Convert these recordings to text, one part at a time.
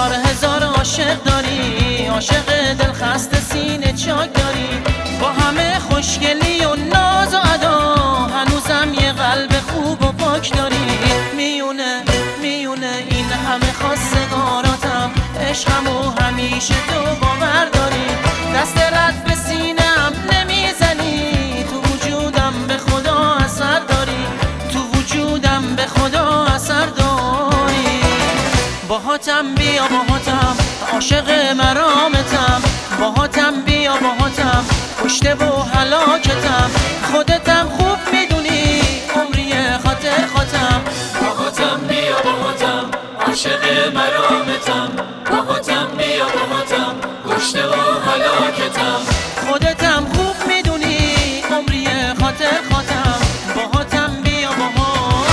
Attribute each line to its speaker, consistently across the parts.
Speaker 1: هزار عاشق داری، عاشق دل خسته سینه چاک داری، با همه خوشگلی و ناز و ادا هنوزم یه قلب خوب و پاک داری. میونه این همه خواستگاراتم، عشقم و همیشه تو باور داری. دست رد به سینم نمیزنی، تو وجودم به خدا اثر داری، تو وجودم به خدا اثر داری. باهاتم بیا باهاتم، عاشق مرامتم، باهاتم بیا باهاتم، کشته و هلاکتم. خودتم خوب میدونی عمری خاطر خاتم.
Speaker 2: باهاتم بیا باهاتم، عاشق مرامتم، باهاتم بیا باهاتم، کشته و هلاکتم.
Speaker 1: خودتم خوب میدونی عمری خاطر خاتم. باهاتم بیا باهاتم.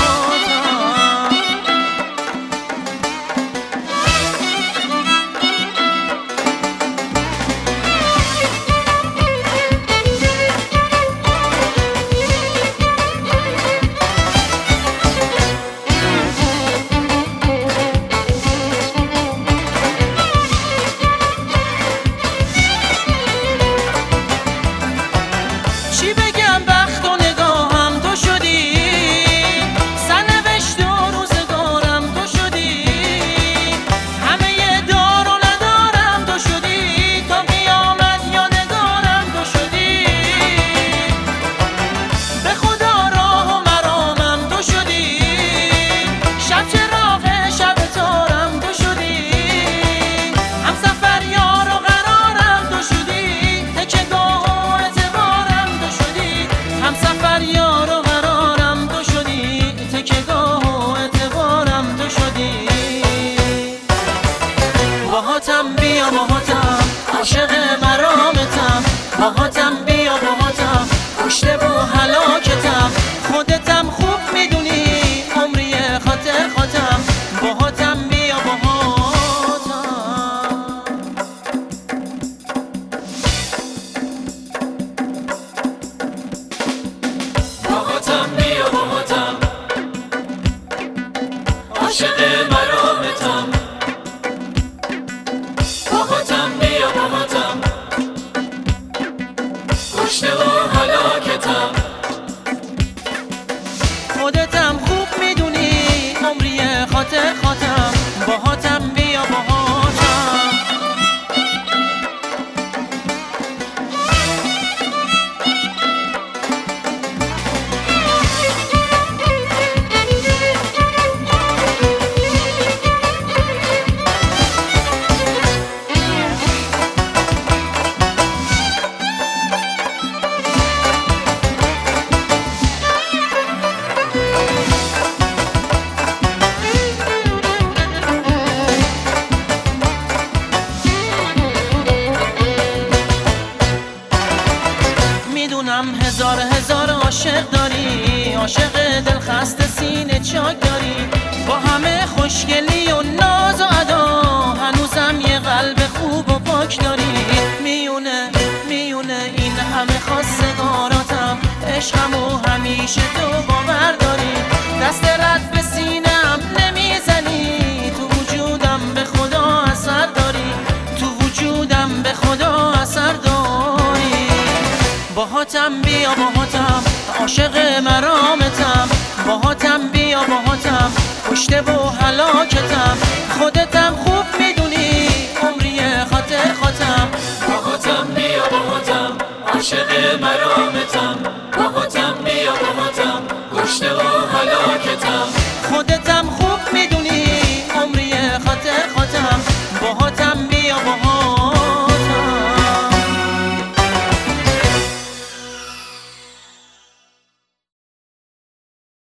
Speaker 1: چی بگم بخت و نگاهم تو شدی، سرنوشت و روزگارم تو شدی، همه دار و ندارم تو شدی، تا قیامت یادگارم تو شدی. به خدا راه و مرامم تو شدی، شب چراغ شب تارم تو شدی، همسفر یار و قرارم تو شدی، تکیه‌گاه و اعتبارم تو شدی، همسفر یار و قرارم تو شدی، تکیه‌گاه و اعتبارم تو شدی. باهاتم بیا باهاتم، عاشق مرامتم، باهاتم بیا باهاتم، کشته و هلاکتم. خودتم خوب میدونی عمری خاطر خاتم. باهاتم بیا باهاتم.
Speaker 2: باهاتم بیا باهاتم، عاشق مرامتم، باهاتم بیا باهاتم، کشته و هلاکتم.
Speaker 1: خودتم خوب میدونی عمری خاطر خاتم. باهاتم بیا باهاتم. میدونم هزار عاشق داری، عاشق دل خسته سینه چاک داری، با همه خوشگلی و ناز و ادا هنوزم یه قلب خوب و پاک داری. میونه این همه خواستگاراتم، عشقم و همیشه تو باور داری. دست رد به سینم نمیزنی، تو وجودم به خدا اثر داری، تو وجودم به خدا اثر داری. باهاتم بیا باهاتم، عاشق مرامتم، باهاتم بیا باهاتم، کشته و هلاکتم. خودتم خوب